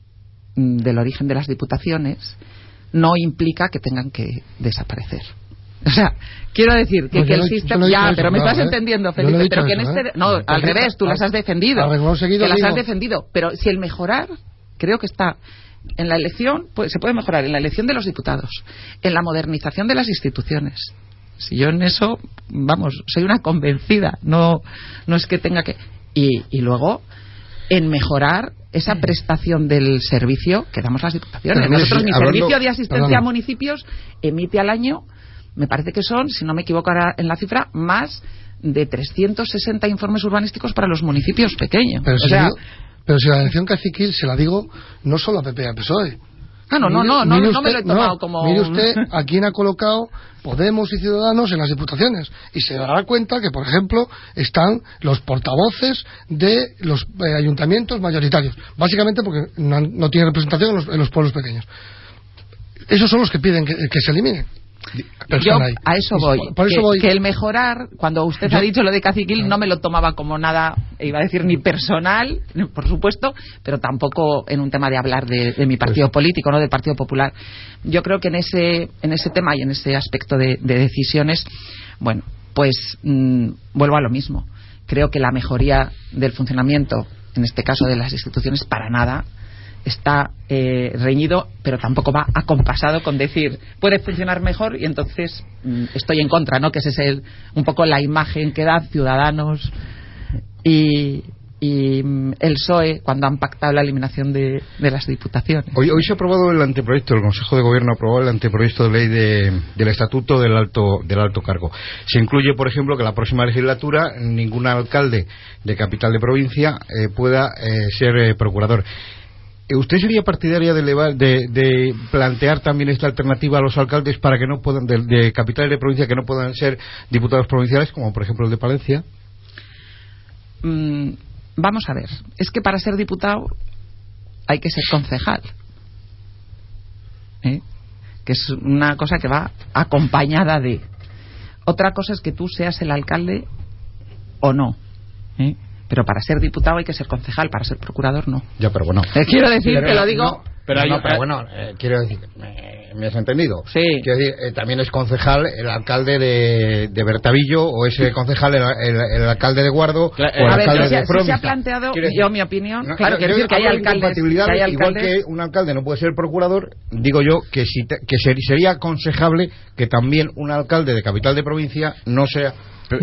del origen de las diputaciones, no implica que tengan que desaparecer. O sea, quiero decir que el sistema... Ya, pero me estás entendiendo, Felipe, pero que en este... No, al revés, tú las has defendido. Que las has defendido. Pero si el mejorar, creo que está en la elección, pues se puede mejorar en la elección de los diputados, en la modernización de las instituciones. Si yo en eso, vamos, soy una convencida. No es que tenga que... Y luego, en mejorar esa prestación del servicio que damos las diputaciones. Nosotros, mi servicio de asistencia a municipios emite al año... Me parece que son, si no me equivoco ahora en la cifra, más de 360 informes urbanísticos para los municipios pequeños. Pero si la elección caciquil se la digo no solo a PP y a PSOE. No me lo he tomado como... Mire usted a quién ha colocado Podemos y Ciudadanos en las diputaciones, y se dará cuenta que, por ejemplo, están los portavoces de los ayuntamientos mayoritarios, básicamente porque no tienen representación en los pueblos pequeños. Esos son los que piden que se eliminen. Yo a eso voy, que el mejorar, cuando usted ha dicho lo de caciquil, no me lo tomaba como nada, iba a decir, ni personal, por supuesto, pero tampoco en un tema de hablar de mi partido político, no del Partido Popular. Yo creo que en ese tema y en ese aspecto de decisiones, bueno, pues vuelvo a lo mismo. Creo que la mejoría del funcionamiento, en este caso de las instituciones, para nada está reñido, pero tampoco va acompasado con decir puede funcionar mejor y entonces estoy en contra, ¿no? Que ese es un poco la imagen que da Ciudadanos y el PSOE cuando han pactado la eliminación de las diputaciones. Hoy se ha aprobado el anteproyecto, el Consejo de Gobierno ha aprobado el anteproyecto de ley del Estatuto del Alto Cargo. Se incluye, por ejemplo, que la próxima legislatura ningún alcalde de capital de provincia pueda ser procurador. ¿Usted sería partidaria de plantear también esta alternativa a los alcaldes para que no puedan, de capitales de provincia, que no puedan ser diputados provinciales, como por ejemplo el de Palencia? Vamos a ver, es que para ser diputado hay que ser concejal, que es una cosa que va acompañada de... Otra cosa es que tú seas el alcalde o no, Pero para ser diputado hay que ser concejal, para ser procurador no. Ya, pero bueno. Quiero decir que lo digo... No, pero bueno, quiero decir... ¿Me has entendido? Sí. Quiero decir, también es concejal el alcalde de Bertavillo, o es concejal el alcalde de Guardo, o el alcalde de Promis. Si se ha planteado, mi opinión, claro, quiero decir que hay alcaldes... Igual que un alcalde no puede ser procurador, digo yo que sería aconsejable que también un alcalde de capital de provincia no sea...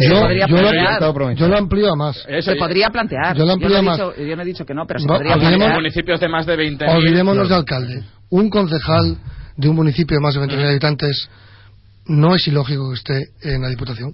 Yo lo amplío a más. Se podría plantear. Yo lo amplío a más. Yo no he dicho que no, pero se podría plantear. Municipios de más de 20.000. Olvidémonos de alcalde. Un concejal de un municipio de más de 20.000 habitantes no es ilógico que esté en la Diputación.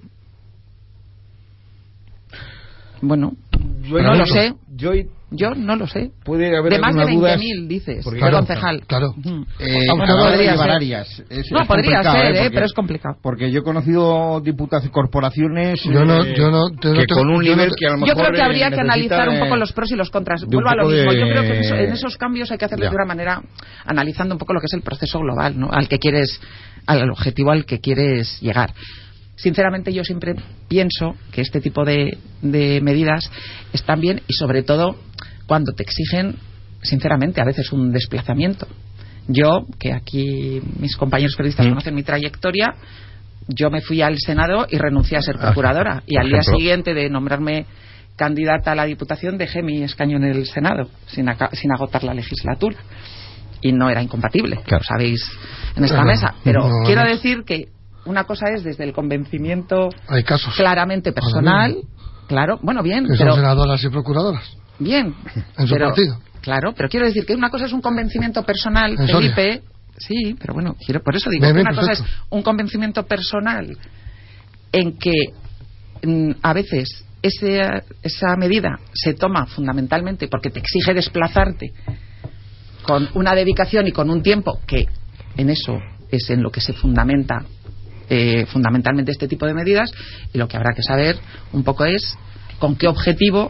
Bueno, yo no lo sé. Yo no lo sé. Puede haber de más de 20.000 dices, de concejal. Claro. Podría ser. No, podría ser, pero es complicado. Porque yo he conocido corporaciones que con un nivel que a lo mejor... Yo creo que habría que analizar un poco los pros y los contras. Vuelvo a lo mismo. Yo creo que en esos cambios hay que hacerlo de una manera analizando un poco lo que es el proceso global, ¿no? Al objetivo al que quieres llegar. Sinceramente, yo siempre pienso que este tipo de medidas están bien, y sobre todo cuando te exigen, sinceramente, a veces un desplazamiento. Yo, que aquí mis compañeros periodistas conocen mi trayectoria, yo me fui al Senado y renuncié a ser procuradora, y al día siguiente de nombrarme candidata a la Diputación dejé mi escaño en el Senado sin agotar la legislatura, y no era incompatible, lo sabéis en esta mesa, pero quiero decir que una cosa es desde el convencimiento claramente personal, claro, bueno, bien, que son senadoras y procuradoras. Bien, en su partido. Claro, pero quiero decir que una cosa es un convencimiento personal, Felipe. Sí, pero bueno, por eso digo que una cosa es un convencimiento personal en que a veces esa medida se toma fundamentalmente porque te exige desplazarte con una dedicación y con un tiempo que en eso es en lo que se fundamenta fundamentalmente este tipo de medidas, y lo que habrá que saber un poco es con qué objetivo,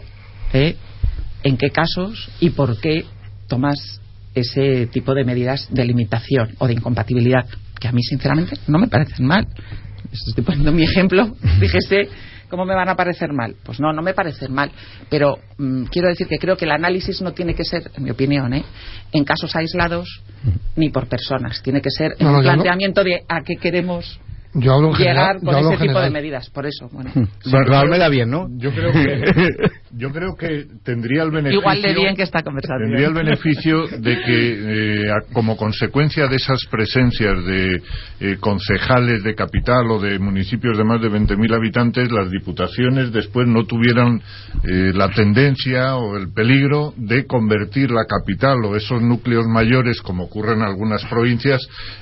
en qué casos y por qué tomas ese tipo de medidas de limitación o de incompatibilidad, que a mí sinceramente no me parecen mal. Estoy poniendo mi ejemplo, fíjese cómo me van a parecer mal. Pues no me parecen mal, pero quiero decir que creo que el análisis no tiene que ser, en mi opinión, en casos aislados ni por personas, tiene que ser en un planteamiento de a qué queremos llegar con ese tipo de medidas. Por eso, bueno. Me da bien, ¿no? Yo creo que tendría el beneficio... Igual de bien que esta conversación. Tendría el beneficio de que, como consecuencia de esas presencias de concejales de capital o de municipios de más de 20.000 habitantes, las diputaciones después no tuvieran la tendencia o el peligro de convertir la capital o esos núcleos mayores, como ocurre en algunas provincias,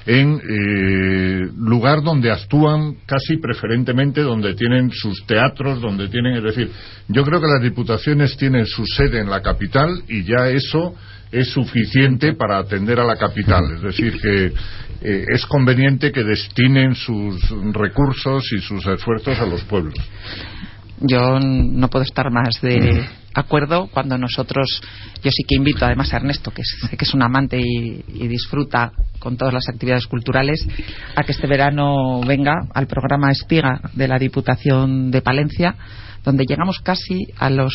en lugar donde actúan casi preferentemente, donde tienen sus teatros, donde tienen, es decir, yo creo que las diputaciones tienen su sede en la capital y ya eso es suficiente para atender a la capital, es decir que es conveniente que destinen sus recursos y sus esfuerzos a los pueblos. Yo no puedo estar más de acuerdo cuando yo sí que invito además a Ernesto, que sé que es un amante y disfruta con todas las actividades culturales, a que este verano venga al programa Espiga de la Diputación de Palencia, donde llegamos casi a los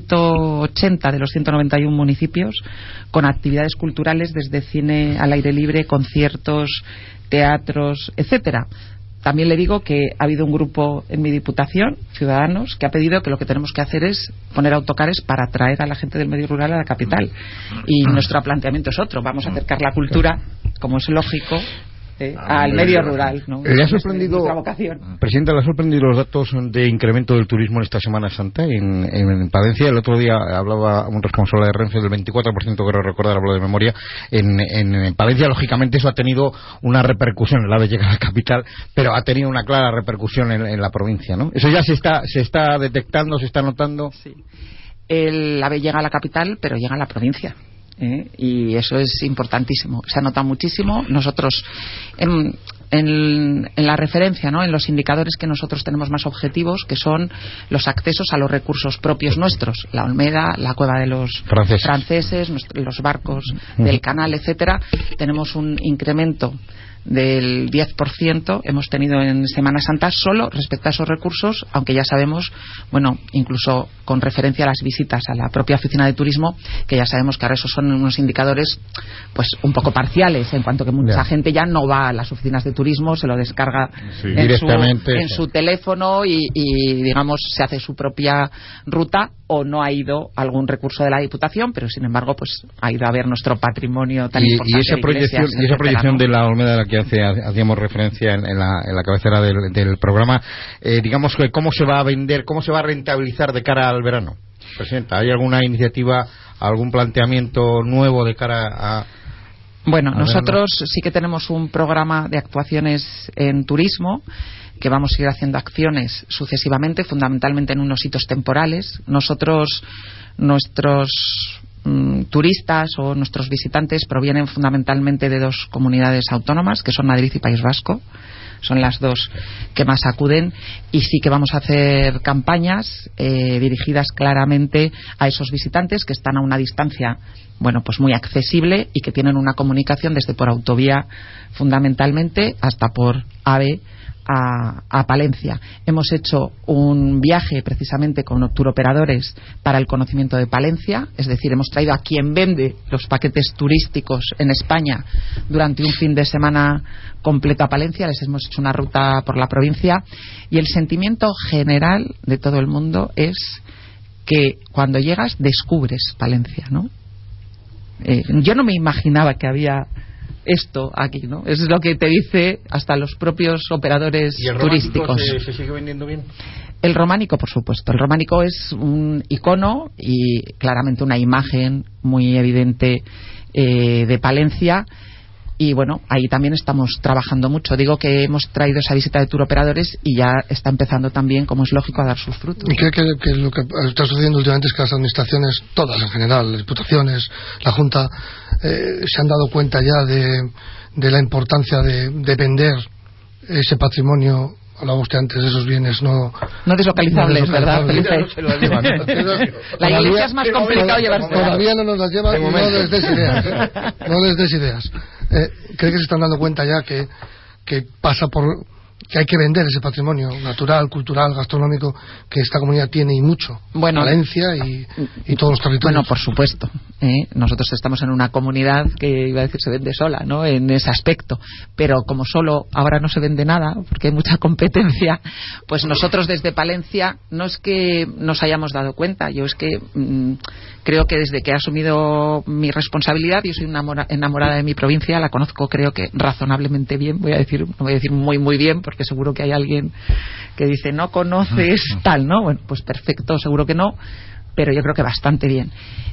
180 de los 191 municipios con actividades culturales, desde cine al aire libre, conciertos, teatros, etcétera. También le digo que ha habido un grupo en mi diputación, Ciudadanos, que ha pedido que lo que tenemos que hacer es poner autocares para atraer a la gente del medio rural a la capital. Y nuestro planteamiento es otro. Vamos a acercar la cultura, como es lógico, al medio rural, ¿no? ¿Le ha sorprendido, Presidenta, le ha sorprendido los datos de incremento del turismo en esta Semana Santa en Palencia? El otro día hablaba un responsable de Renfe del 24%, creo recordar, hablo de memoria. En Palencia, lógicamente, eso ha tenido una repercusión. El AVE llega a la capital, pero ha tenido una clara repercusión en la provincia, ¿no? Eso ya se está detectando, se está notando. Sí. El AVE llega a la capital, pero llega a la provincia. Y eso es importantísimo, se ha notado muchísimo. Nosotros en la referencia, ¿no?, en los indicadores que nosotros tenemos más objetivos, que son los accesos a los recursos propios nuestros, la Olmeda, la cueva de los franceses los barcos del canal, etcétera, tenemos un incremento del 10% hemos tenido en Semana Santa solo respecto a esos recursos, aunque ya sabemos, bueno, incluso con referencia a las visitas a la propia oficina de turismo, que ya sabemos que ahora esos son unos indicadores pues un poco parciales, en cuanto que mucha gente ya no va a las oficinas de turismo, se lo descarga en su teléfono y digamos se hace su propia ruta, o no ha ido algún recurso de la Diputación, pero sin embargo pues ha ido a ver nuestro patrimonio tan importante. Y esa proyección de la Olmeda a la que hacíamos referencia en la cabecera del programa, digamos que cómo se va a vender, cómo se va a rentabilizar de cara al verano. Presidenta, ¿hay alguna iniciativa, algún planteamiento nuevo de cara a...? Bueno, nosotros sí que tenemos un programa de actuaciones en turismo, que vamos a ir haciendo acciones sucesivamente, fundamentalmente en unos hitos temporales. Nuestros turistas o nuestros visitantes provienen fundamentalmente de 2 comunidades autónomas, que son Madrid y País Vasco. Son las 2 que más acuden, y sí que vamos a hacer campañas dirigidas claramente a esos visitantes que están a una distancia, bueno, pues muy accesible, y que tienen una comunicación desde por autovía fundamentalmente hasta por AVE a Palencia. Hemos hecho un viaje precisamente con turoperadores para el conocimiento de Palencia, es decir, hemos traído a quien vende los paquetes turísticos en España durante un fin de semana completo a Palencia. Les hemos hecho una ruta por la provincia, y el sentimiento general de todo el mundo es que cuando llegas descubres Palencia, ¿no? Yo no me imaginaba que había esto aquí, ¿no? Es lo que te dice hasta los propios operadores turísticos. ¿Y el románico se sigue vendiendo bien? El románico, por supuesto. El románico es un icono y claramente una imagen muy evidente de Palencia. Y bueno, ahí también estamos trabajando mucho. Digo que hemos traído esa visita de turoperadores y ya está empezando también, como es lógico, a dar sus frutos. ¿Y cree que lo que está sucediendo últimamente es que las administraciones, todas en general, las diputaciones, la Junta, se han dado cuenta ya de la importancia de vender ese patrimonio? Hablaba usted antes de esos bienes no deslocalizables, ¿verdad, Felipe? La iglesia es más complicado llevarse. Todavía no nos las llevan, no les des ideas. No les des ideas. ¿Cree que se están dando cuenta ya que pasa por que hay que vender ese patrimonio natural, cultural, gastronómico que esta comunidad tiene, y mucho? Bueno, Valencia y todos los territorios. Bueno, por supuesto. Nosotros estamos en una comunidad que, iba a decir, se vende sola, ¿no? En ese aspecto. Pero como solo ahora no se vende nada, porque hay mucha competencia, pues nosotros desde Palencia no es que nos hayamos dado cuenta. Yo es que creo que desde que he asumido mi responsabilidad, yo soy enamorada de mi provincia, la conozco creo que razonablemente bien, no voy a decir muy muy bien, porque seguro que hay alguien que dice no conoces tal, ¿no? Bueno, pues perfecto, seguro que no, pero yo creo que bastante bien.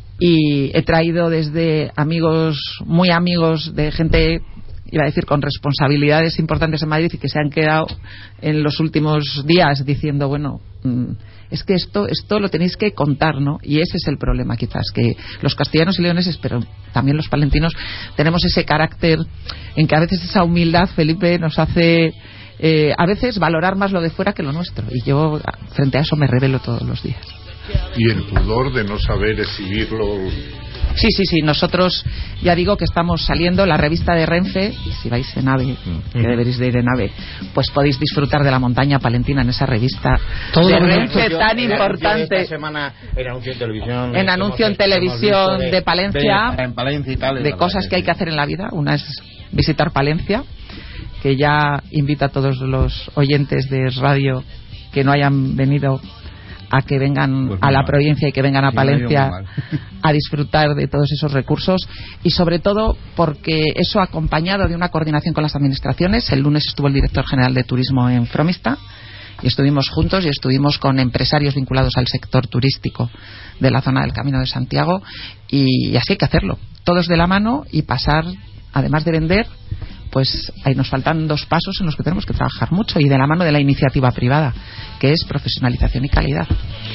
Y he traído desde amigos, muy amigos, de gente, iba a decir, con responsabilidades importantes en Madrid, y que se han quedado en los últimos días diciendo, bueno, es que esto lo tenéis que contar, ¿no? Y ese es el problema, quizás, que los castellanos y leoneses, pero también los palentinos, tenemos ese carácter en que a veces esa humildad, Felipe, nos hace a veces valorar más lo de fuera que lo nuestro, y yo frente a eso me revelo todos los días. Y el pudor de no saber exhibirlo. Sí, nosotros ya digo que estamos saliendo, la revista de Renfe, y si vais en AVE, que deberéis de ir en AVE, pues podéis disfrutar de la montaña palentina en esa revista de Renfe tan importante. Esta semana en anuncio en televisión de Palencia, en Palencia y tal, de cosas que hay que hacer en la vida. Una es visitar Palencia, que ya invita a todos los oyentes de radio que no hayan venido a que vengan a la provincia y que vengan a Palencia a disfrutar de todos esos recursos, y sobre todo porque eso acompañado de una coordinación con las administraciones. El lunes estuvo el director general de turismo en Fromista y estuvimos juntos y estuvimos con empresarios vinculados al sector turístico de la zona del Camino de Santiago, y así hay que hacerlo, todos de la mano, y pasar, además de vender, pues ahí nos faltan 2 pasos en los que tenemos que trabajar mucho, y de la mano de la iniciativa privada, que es profesionalización y calidad.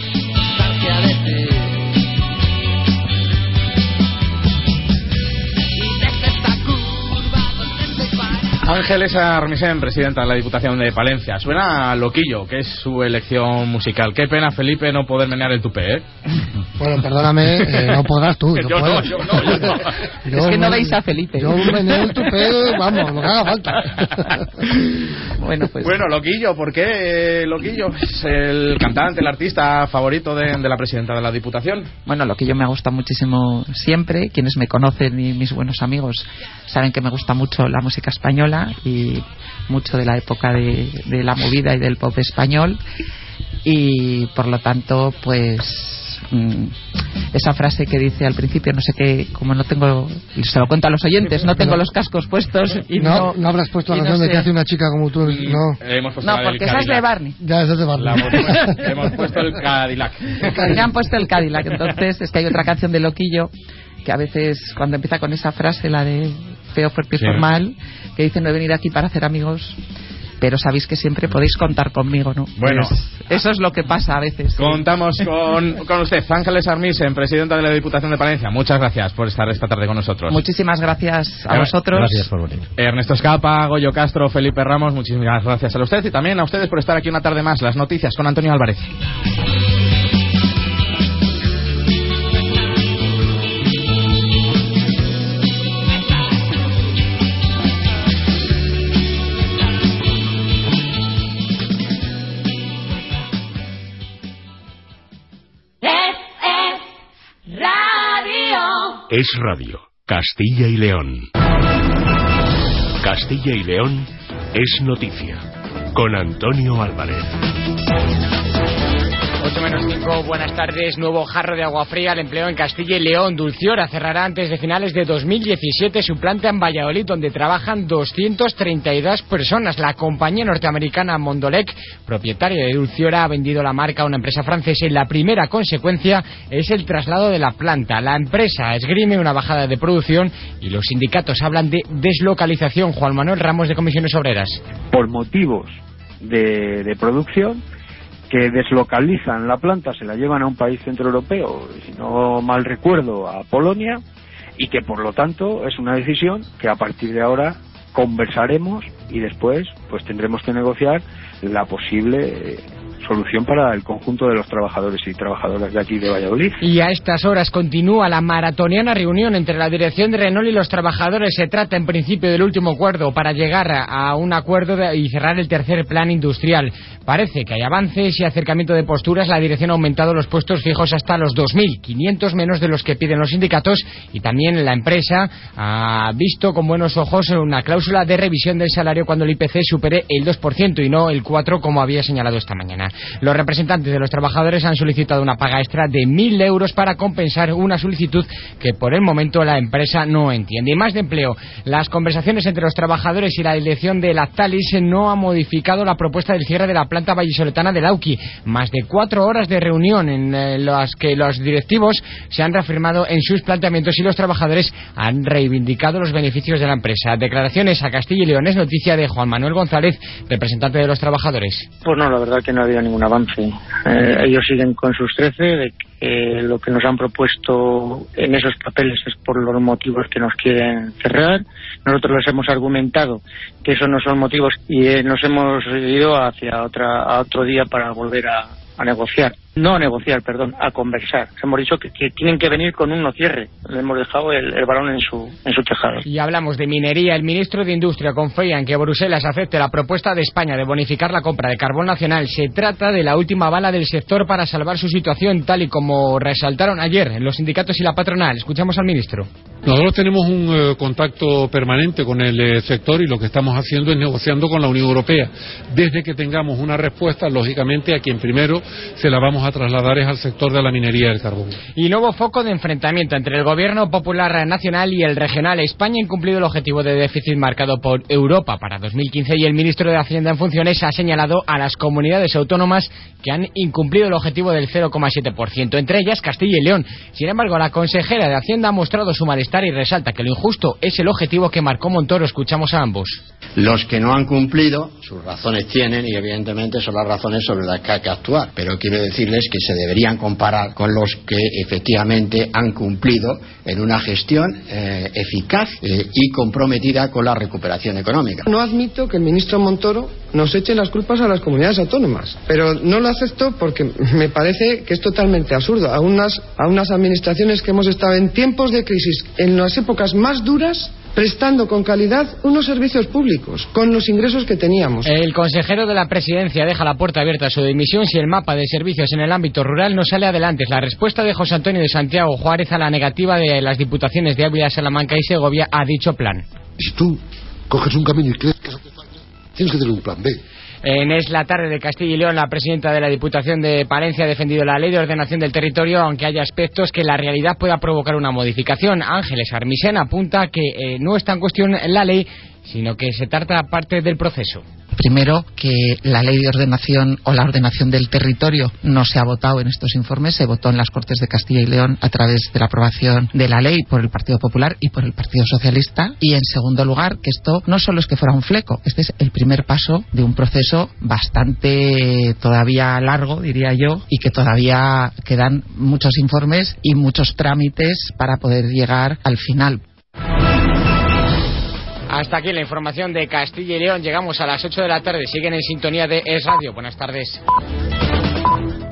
Ángeles Armisen, presidenta de la Diputación de Palencia. Suena loquillo, que es su elección musical. Qué pena, Felipe, no poder menear el tupé, ¿eh? Bueno, perdóname, no podrás tú. Yo no. Es que no veis a Felipe. Yo un meneo el tupé, vamos, lo que haga falta. Bueno, Loquillo, ¿por qué Loquillo? ¿Es el cantante, el artista favorito de la presidenta de la Diputación? Bueno, Loquillo me gusta muchísimo siempre. Quienes me conocen y mis buenos amigos saben que me gusta mucho la música española y mucho de la época de la movida y del pop español, y por lo tanto pues esa frase que dice al principio, no sé qué, como no tengo, se lo cuento a los oyentes, no tengo los cascos puestos y no habrás puesto la canción de que hace una chica como tú, no, porque esa es de Barney. Ya, esa es de Barney. Hemos puesto el Cadillac. Ya han puesto el Cadillac. Entonces es que hay otra canción de Loquillo que a veces cuando empieza con esa frase, la de feo, fuerte y formal, que dice: no he venido aquí para hacer amigos, pero sabéis que siempre podéis contar conmigo, ¿no? Bueno, pues eso es lo que pasa a veces. Contamos con usted, Ángeles Armisen, presidenta de la Diputación de Palencia. Muchas gracias por estar esta tarde con nosotros. Muchísimas gracias a vosotros. Gracias por venir. Ernesto Escapa, Goyo Castro, Felipe Ramos, muchísimas gracias a usted y también a ustedes por estar aquí una tarde más. Las noticias con Antonio Álvarez. Es Radio, Castilla y León. Castilla y León es noticia, con Antonio Álvarez. 8:05, buenas tardes. Nuevo jarro de agua fría al empleo en Castilla y León. Dulciora cerrará antes de finales de 2017 su planta en Valladolid, donde trabajan 232 personas. La compañía norteamericana Mondelez, propietaria de Dulciora, ha vendido la marca a una empresa francesa y la primera consecuencia es el traslado de la planta. La empresa esgrime una bajada de producción y los sindicatos hablan de deslocalización. Juan Manuel Ramos, de Comisiones Obreras. Por motivos de producción, que deslocalizan la planta, se la llevan a un país centroeuropeo, si no mal recuerdo, a Polonia, y que por lo tanto es una decisión que a partir de ahora conversaremos y después pues tendremos que negociar la posible solución para el conjunto de los trabajadores y trabajadoras de aquí de Valladolid. Y a estas horas continúa la maratoniana reunión entre la dirección de Renault y los trabajadores. Se trata en principio del último acuerdo para llegar a un acuerdo y cerrar el tercer plan industrial. Parece que hay avances y acercamiento de posturas. La dirección ha aumentado los puestos fijos hasta los 2.500, menos de los que piden los sindicatos, y también la empresa ha visto con buenos ojos una cláusula de revisión del salario cuando el IPC supere el 2% y no el 4% como había señalado esta mañana. Los representantes de los trabajadores han solicitado una paga extra de 1.000 euros para compensar una solicitud que por el momento la empresa no entiende. Y más de empleo. Las conversaciones entre los trabajadores y la dirección de Lactalis no ha modificado la propuesta del cierre de la planta vallisoletana de Lauqui. Más de 4 horas de reunión en las que los directivos se han reafirmado en sus planteamientos y los trabajadores han reivindicado los beneficios de la empresa. Declaraciones a Castilla y León. Es noticia de Juan Manuel González, representante de los trabajadores. Pues no, la verdad que no ha habido ningún avance. Ellos siguen con sus 13 de que lo que nos han propuesto en esos papeles es por los motivos que nos quieren cerrar. Nosotros les hemos argumentado que esos no son motivos y nos hemos ido hacia otro día para volver a negociar. No a negociar, perdón, a conversar. Hemos dicho que tienen que venir con un no cierre. Le hemos dejado el balón en su tejado. Y hablamos de minería. El ministro de Industria confía en que Bruselas acepte la propuesta de España de bonificar la compra de carbón nacional. Se trata de la última bala del sector para salvar su situación, tal y como resaltaron ayer los sindicatos y la patronal. Escuchamos al ministro. Nosotros tenemos un contacto permanente con el sector y lo que estamos haciendo es negociando con la Unión Europea. Desde que tengamos una respuesta, lógicamente, a quien primero se la vamos a trasladar es al sector de la minería del carbón. Y nuevo foco de enfrentamiento entre el Gobierno Popular Nacional y el regional. España ha incumplido el objetivo de déficit marcado por Europa para 2015 y el ministro de Hacienda en funciones ha señalado a las comunidades autónomas que han incumplido el objetivo del 0,7%, entre ellas Castilla y León. Sin embargo, la consejera de Hacienda ha mostrado su malestar y resalta que lo injusto es el objetivo que marcó Montoro. Escuchamos a ambos. Los que no han cumplido, sus razones tienen y evidentemente son las razones sobre las que hay que actuar. Pero quiero decir decirles que se deberían comparar con los que efectivamente han cumplido en una gestión eficaz y comprometida con la recuperación económica. No admito que el ministro Montoro nos eche las culpas a las comunidades autónomas, pero no lo acepto porque me parece que es totalmente absurdo. A unas administraciones que hemos estado en tiempos de crisis, en las épocas más duras, prestando con calidad unos servicios públicos, con los ingresos que teníamos. El consejero de la Presidencia deja la puerta abierta a su dimisión si el mapa de servicios en el ámbito rural no sale adelante. Es la respuesta de José Antonio de Santiago Juárez a la negativa de las diputaciones de Ávila, Salamanca y Segovia a dicho plan. Si tú coges un camino y crees que tienes que tener un plan B. En Es la tarde de Castilla y León, la presidenta de la Diputación de Palencia ha defendido la ley de ordenación del territorio, aunque haya aspectos que la realidad pueda provocar una modificación. Ángeles Armisen apunta que no está en cuestión la ley, sino que se trata parte del proceso. Primero, que la ley de ordenación o la ordenación del territorio no se ha votado en estos informes, se votó en las Cortes de Castilla y León a través de la aprobación de la ley por el Partido Popular y por el Partido Socialista. Y en segundo lugar, que esto no solo es que fuera un fleco, este es el primer paso de un proceso bastante todavía largo, diría yo, y que todavía quedan muchos informes y muchos trámites para poder llegar al final. Hasta aquí la información de Castilla y León. Llegamos a las 8 de la tarde. Siguen en sintonía de Es Radio. Buenas tardes.